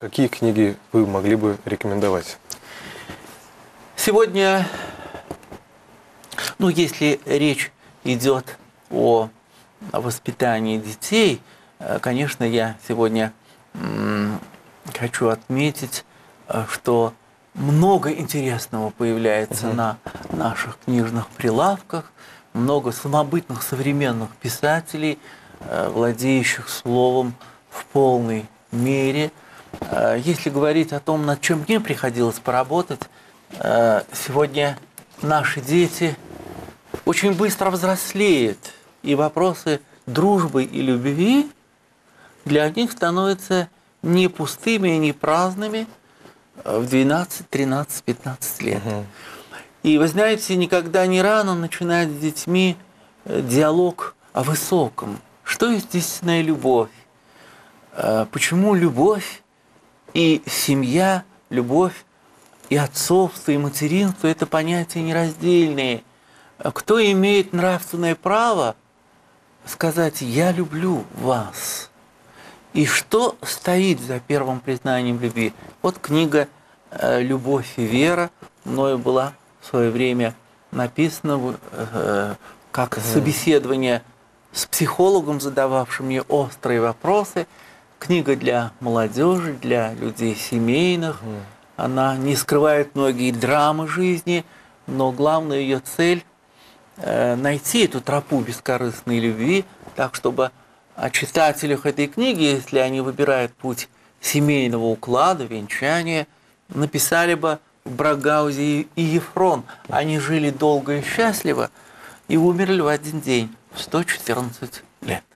Какие книги вы могли бы рекомендовать? Сегодня, если речь идет о воспитании детей, конечно, я сегодня хочу отметить, что много интересного появляется на наших книжных прилавках, много самобытных современных писателей, владеющих словом в полной мере. Если говорить о том, над чем мне приходилось поработать, сегодня наши дети очень быстро взрослеют, и вопросы дружбы и любви для них становятся не пустыми и не праздными в 12, 13, 15 лет. И вы знаете, никогда не рано начинать с детьми диалог о высоком. Что есть истинная любовь? Почему любовь и семья, любовь и отцовство, и материнство – это понятия нераздельные. Кто имеет нравственное право сказать «я люблю вас»? И что стоит за первым признанием любви? Вот книга «Любовь и вера» мною была в свое время написана как собеседование с психологом, задававшим мне острые вопросы. Книга для молодежи, для людей семейных. Она не скрывает многие драмы жизни, но главная ее цель – найти эту тропу бескорыстной любви, так, чтобы о читателях этой книги, если они выбирают путь семейного уклада, венчания, написали бы Брагаузе и Ефрон. Они жили долго и счастливо и умерли в один день, в 114 лет.